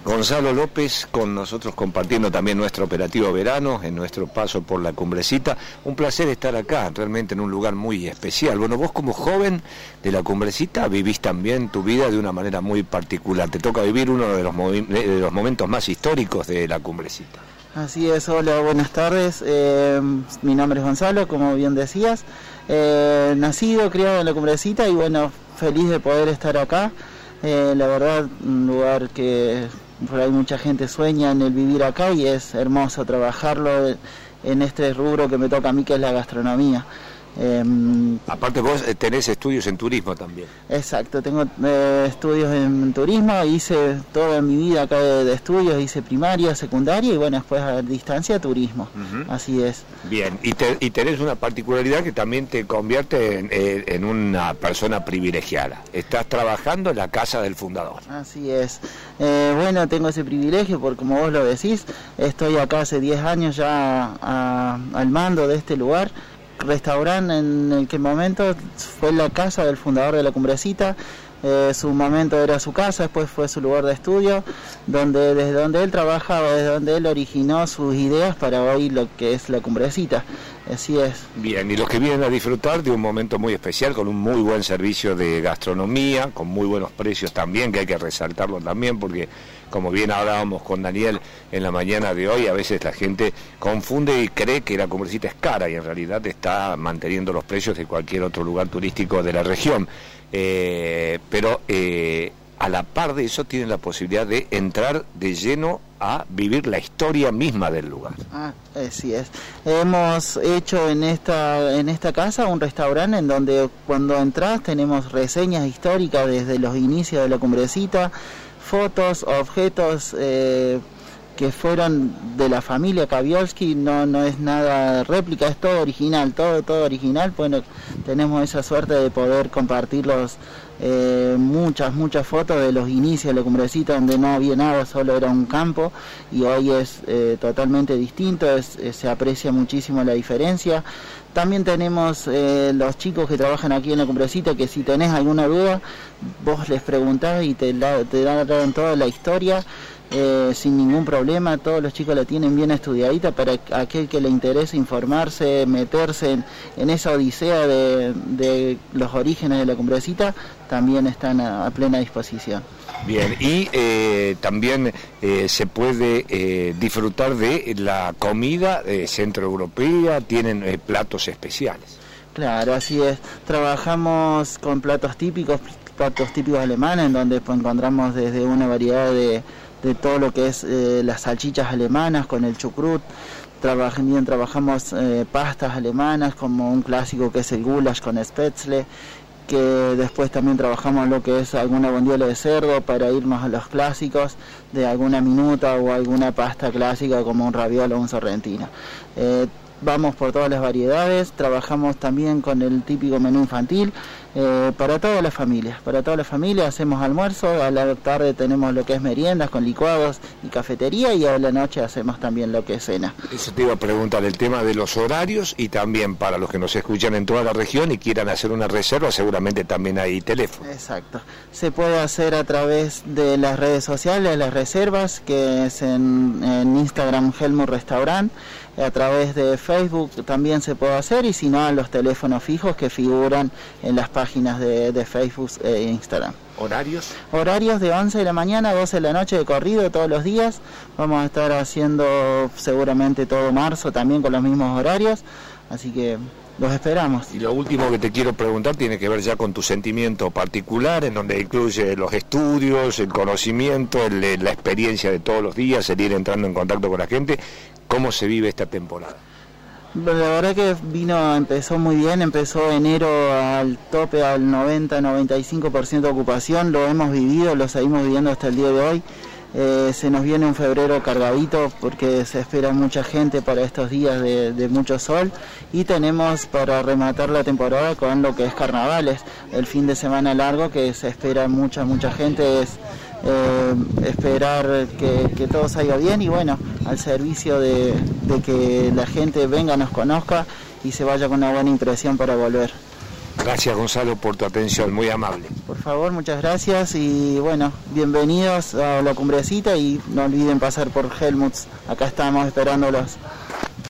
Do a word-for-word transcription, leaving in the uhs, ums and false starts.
Gonzalo López con nosotros compartiendo también nuestro operativo verano en nuestro paso por la Cumbrecita. Un placer estar acá, realmente en un lugar muy especial. Bueno, vos como joven de la Cumbrecita vivís también tu vida de una manera muy particular. Te toca vivir uno de los, de los momentos más históricos de la Cumbrecita. Así es, hola, buenas tardes. Eh, mi nombre es Gonzalo, como bien decías. Eh, nacido, criado en la Cumbrecita y bueno, feliz de poder estar acá. Eh, la verdad, un lugar que por ahí mucha gente sueña en el vivir acá y es hermoso trabajarlo en este rubro que me toca a mí, que es la gastronomía. Eh, Aparte vos tenés estudios en turismo también. Exacto, tengo eh, estudios en turismo, hice toda mi vida acá de, de estudios, hice primaria, secundaria y bueno, después a distancia turismo, uh-huh. Así es. Bien, y, te, y tenés una particularidad que también te convierte en, en una persona privilegiada. Estás trabajando en la casa del fundador. Así es. Eh, bueno, tengo ese privilegio porque como vos lo decís, estoy acá hace diez años ya a, al mando de este lugar. Restaurante en el que momento fue la casa del fundador de la Cumbrecita. Eh, su momento era su casa, después fue su lugar de estudio, donde desde donde él trabajaba, desde donde él originó sus ideas para hoy lo que es la Cumbrecita. Así es. Bien, y los que vienen a disfrutar de un momento muy especial, con un muy buen servicio de gastronomía, con muy buenos precios también, que hay que resaltarlo también, porque como bien hablábamos con Daniel en la mañana de hoy, a veces la gente confunde y cree que la Cumbrecita es cara, y en realidad está manteniendo los precios de cualquier otro lugar turístico de la región. Eh, pero eh, a la par de eso tienen la posibilidad de entrar de lleno a vivir la historia misma del lugar. Ah, así es. Hemos hecho en esta en esta casa un restaurante en donde cuando entras tenemos reseñas históricas desde los inicios de la Cumbrecita, fotos, objetos eh, que fueron de la familia Kaviolski, no no es nada réplica, es todo original, todo todo original. Bueno, tenemos esa suerte de poder compartirlos, eh, muchas muchas fotos de los inicios de la Cumbrecita, donde no había nada, solo era un campo, y hoy es eh, totalmente distinto, es, eh, se aprecia muchísimo la diferencia. También tenemos eh, los chicos que trabajan aquí en la Cumbrecita, que si tenés alguna duda, vos les preguntás y te, la, te dan toda la historia. Eh, sin ningún problema, todos los chicos la tienen bien estudiadita para aquel que le interese informarse, meterse en, en esa odisea de, de los orígenes de la Cumbrecita, también están a, a plena disposición. Bien, y eh, también eh, se puede eh, disfrutar de la comida eh, centroeuropea, tienen eh, platos especiales. Claro, así es, trabajamos con platos típicos, platos típicos alemanes, en donde pues, encontramos desde una variedad de de todo lo que es eh, las salchichas alemanas con el chucrut. También trabajamos eh, pastas alemanas, como un clásico que es el goulash con spätzle, que después también trabajamos lo que es alguna bondiola de cerdo, para irnos a los clásicos de alguna minuta o alguna pasta clásica como un raviolo o un sorrentino. Eh, vamos por todas las variedades, trabajamos también con el típico menú infantil, eh, para todas las familias, para todas las familias hacemos almuerzo, a la tarde tenemos lo que es meriendas con licuados y cafetería, y a la noche hacemos también lo que es cena. Eso te iba a preguntar, el tema de los horarios, y también para los que nos escuchan en toda la región y quieran hacer una reserva, seguramente también hay teléfono. Exacto, se puede hacer a través de las redes sociales, las reservas, que es en, en Instagram Helmut Restaurant, a través de Facebook también se puede hacer, y si no, a los teléfonos fijos que figuran en las páginas de, de Facebook e Instagram. ¿Horarios? Horarios de once de la mañana a doce de la noche de corrido todos los días. Vamos a estar haciendo seguramente todo marzo también con los mismos horarios, así que los esperamos. Y lo último que te quiero preguntar tiene que ver ya con tu sentimiento particular, en donde incluye los estudios, el conocimiento, el, la experiencia de todos los días, el ir entrando en contacto con la gente. ¿Cómo se vive esta temporada? La verdad que vino, empezó muy bien, empezó enero al tope, al noventa, noventa y cinco por ciento de ocupación, lo hemos vivido, lo seguimos viviendo hasta el día de hoy. Eh, se nos viene un febrero cargadito porque se espera mucha gente para estos días de, de mucho sol, y tenemos para rematar la temporada con lo que es carnavales, el fin de semana largo que se espera mucha, mucha gente, es eh, esperar que, que todo salga bien y bueno, al servicio de, de que la gente venga, nos conozca y se vaya con una buena impresión para volver. Gracias, Gonzalo, por tu atención, muy amable. Por Por favor, muchas gracias y bueno, bienvenidos a la Cumbrecita y no olviden pasar por Helmuts, acá estamos esperándolos.